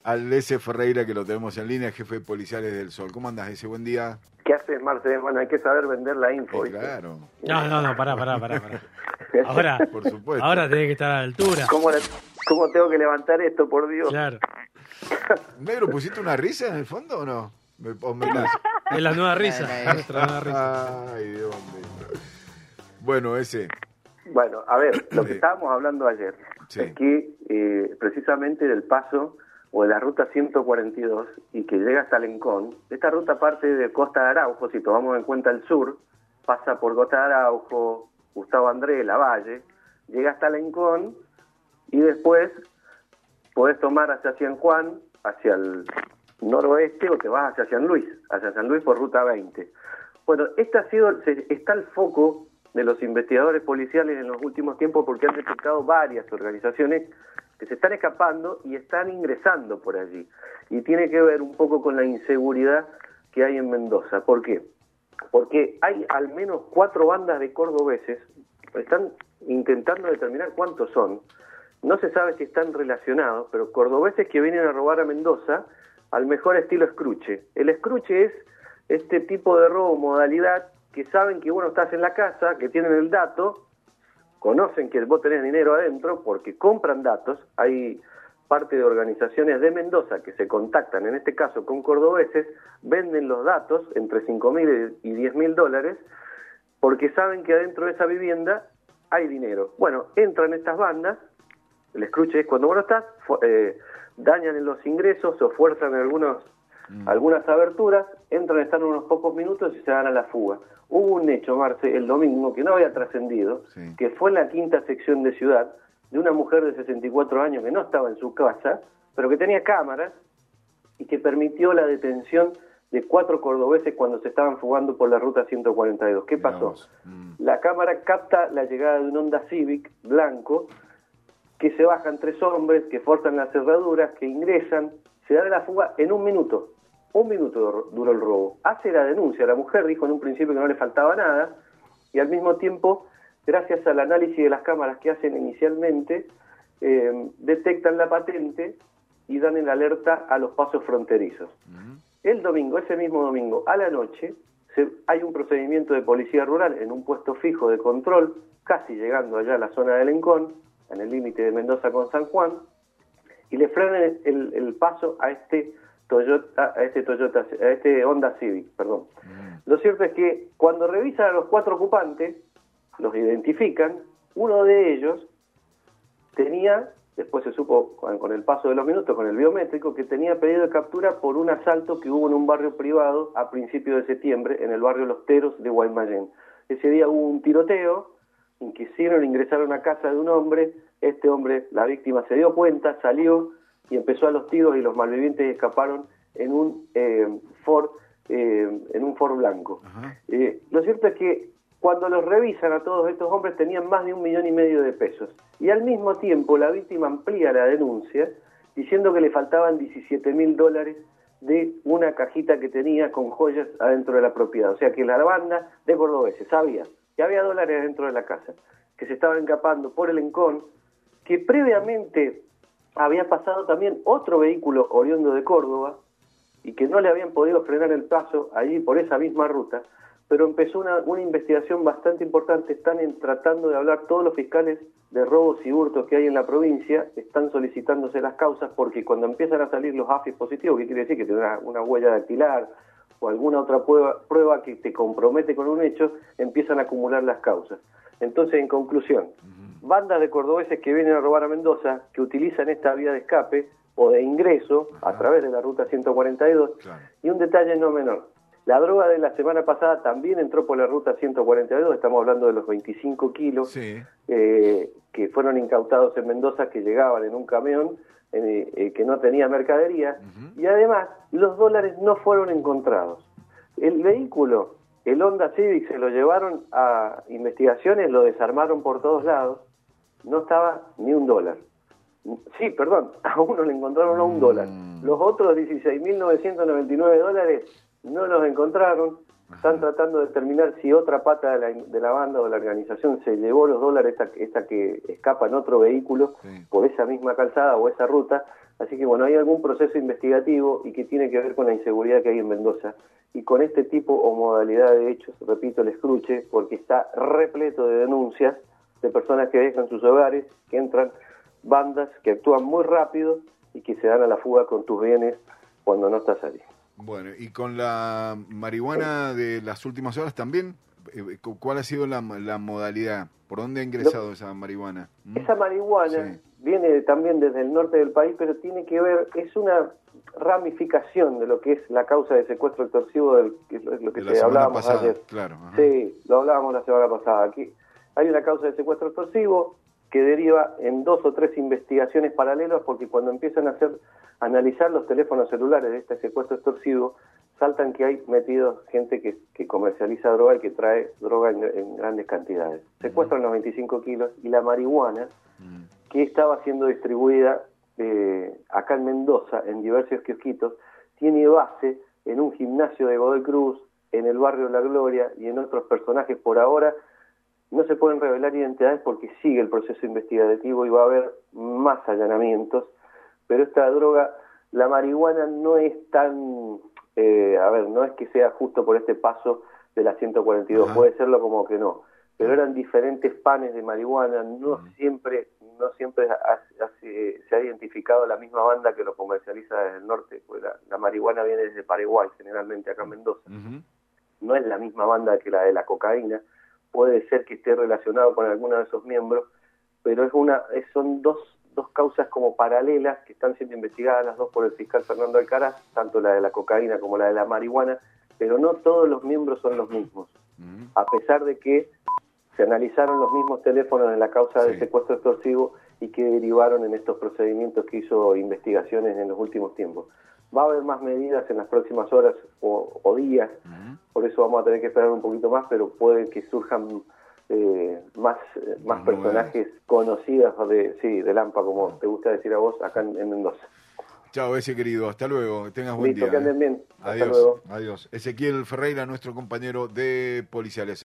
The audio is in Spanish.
al S. Ferreira, que lo tenemos en línea, jefe de Policiales del Sol. ¿Cómo andás, ese? Buen día. ¿Qué haces, Marce? Bueno, hay que saber vender la info. Claro. No, pará. Ahora, por supuesto. Ahora tenés que estar a la altura. ¿Cómo tengo que levantar esto, por Dios? Claro. ¿Negro, pusiste una risa en el fondo o no? Es la nueva risa. Nuestra nueva risa. Ay, Dios mío. Bueno, ese. Bueno, a ver, lo que estábamos hablando ayer es que precisamente del paso o de la ruta 142 y que llega hasta Lencón, esta ruta parte de Costa de Araujo, si tomamos en cuenta el sur, pasa por Costa de Araujo, Gustavo Andrés, Lavalle, llega hasta Lencón y después podés tomar hacia San Juan, hacia el noroeste, o te vas hacia San Luis por ruta 20. Bueno, está el foco de los investigadores policiales en los últimos tiempos porque han detectado varias organizaciones que se están escapando y están ingresando por allí. Y tiene que ver un poco con la inseguridad que hay en Mendoza. ¿Por qué? Porque hay al menos 4 bandas de cordobeses, están intentando determinar cuántos son, no se sabe si están relacionados, pero cordobeses que vienen a robar a Mendoza al mejor estilo escruche. El escruche es este tipo de robo, modalidad, que saben que vos no estás en la casa, que tienen el dato, conocen que vos tenés dinero adentro porque compran datos. Hay parte de organizaciones de Mendoza que se contactan, en este caso con cordobeses, venden los datos entre $5.000 y $10.000 porque saben que adentro de esa vivienda hay dinero. Bueno, entran estas bandas, el escruche es cuando vos no estás, dañan en los ingresos o fuerzan algunas aberturas, entran, están unos pocos minutos y se dan a la fuga. Hubo un hecho, Marce, el domingo, que no había trascendido, que fue en la 5ª sección de Ciudad, de una mujer de 64 años que no estaba en su casa, pero que tenía cámaras y que permitió la detención de 4 cordobeses cuando se estaban fugando por la ruta 142. ¿Qué pasó? La cámara capta la llegada de un Honda Civic blanco, que se bajan 3 hombres, que forzan las cerraduras, que ingresan, se da la fuga en 1 minuto. 1 minuto duró el robo. Hace la denuncia. La mujer dijo en un principio que no le faltaba nada y al mismo tiempo, gracias al análisis de las cámaras que hacen inicialmente, detectan la patente y dan el alerta a los pasos fronterizos. El domingo, ese mismo domingo, a la noche, hay un procedimiento de policía rural en un puesto fijo de control, casi llegando allá a la zona de Lencón, en el límite de Mendoza con San Juan, y le frenan el paso a este Honda Civic, perdón. Lo cierto es que cuando revisan a los 4 ocupantes, los identifican, uno de ellos tenía, después se supo con el paso de los minutos, con el biométrico, que tenía pedido de captura por un asalto que hubo en un barrio privado a principios de septiembre, en el barrio Los Teros de Guaymallén. Ese día hubo un tiroteo, ingresaron a casa de un hombre, este hombre, la víctima, se dio cuenta, salió y empezó a los tiros y los malvivientes escaparon en un Ford blanco. Lo cierto es que cuando los revisan a todos estos hombres tenían más de $1,5 millones de pesos y al mismo tiempo la víctima amplía la denuncia diciendo que le faltaban $17.000 de una cajita que tenía con joyas adentro de la propiedad. O sea que la banda de cordobeses sabía que había dólares dentro de la casa, que se estaban escapando por el Lencón, que previamente había pasado también otro vehículo oriundo de Córdoba y que no le habían podido frenar el paso allí por esa misma ruta, pero empezó una investigación bastante importante. Están tratando de hablar todos los fiscales de robos y hurtos que hay en la provincia, están solicitándose las causas porque cuando empiezan a salir los AFIS positivos, que quiere decir que tiene una huella dactilar o alguna otra prueba que te compromete con un hecho, empiezan a acumular las causas. Entonces, en conclusión, bandas de cordobeses que vienen a robar a Mendoza, que utilizan esta vía de escape o de ingreso a través de la ruta 142, y un detalle no menor. La droga de la semana pasada también entró por la ruta 142, estamos hablando de los 25 kilos que fueron incautados en Mendoza, que llegaban en un camión que no tenía mercadería, y además los dólares no fueron encontrados. El vehículo, el Honda Civic, se lo llevaron a investigaciones, lo desarmaron por todos lados, no estaba ni $1. Sí, perdón, a uno le encontraron a $1. Los otros $16.999 no los encontraron. Están tratando de determinar si otra pata de la banda o de la organización se llevó los dólares, esta que escapa en otro vehículo por esa misma calzada o esa ruta, Así que bueno, hay algún proceso investigativo y que tiene que ver con la inseguridad que hay en Mendoza. Y con este tipo o modalidad de hechos, repito, el escruche, porque está repleto de denuncias de personas que dejan sus hogares, que entran bandas que actúan muy rápido y que se dan a la fuga con tus bienes cuando no estás ahí. Bueno, y con la marihuana de las últimas horas también, ¿cuál ha sido la modalidad? ¿Por dónde ha ingresado esa marihuana? Esa marihuana viene también desde el norte del país, pero tiene que ver, es una ramificación de lo que es la causa de secuestro extorsivo, lo que hablábamos pasada, ayer. Claro, ajá. Sí, lo hablábamos la semana pasada. Aquí hay una causa de secuestro extorsivo que deriva en 2 o 3 investigaciones paralelas, porque cuando empiezan a analizar los teléfonos celulares de este secuestro extorsivo, saltan que hay metidos gente que comercializa droga y que trae droga en grandes cantidades. Secuestran los 25 kilos y la marihuana que estaba siendo distribuida acá en Mendoza, en diversos kiosquitos, tiene base en un gimnasio de Godoy Cruz, en el barrio La Gloria y en otros personajes. Por ahora no se pueden revelar identidades porque sigue el proceso investigativo y va a haber más allanamientos, pero esta droga, la marihuana, no es tan... no es que sea justo por este paso de la 142, puede serlo como que no, pero eran diferentes panes de marihuana, no siempre se ha identificado la misma banda que lo comercializa desde el norte, pues la marihuana viene desde Paraguay, generalmente acá en Mendoza. No es la misma banda que la de la cocaína, puede ser que esté relacionado con alguno de esos miembros, pero son dos causas como paralelas que están siendo investigadas las dos por el fiscal Fernando Alcaraz, tanto la de la cocaína como la de la marihuana, pero no todos los miembros son los mismos, a pesar de que se analizaron los mismos teléfonos en la causa de secuestro extorsivo y que derivaron en estos procedimientos que hizo investigaciones en los últimos tiempos. Va a haber más medidas en las próximas horas o días, por eso vamos a tener que esperar un poquito más, pero puede que surjan más personajes conocidos de Lampa, como te gusta decir a vos, acá en Mendoza. Chao, ese querido, hasta luego, que tengas buen Listo, día. Que anden bien. Adiós, Hasta luego. adiós. Ezequiel Ferreira, nuestro compañero de Policiales.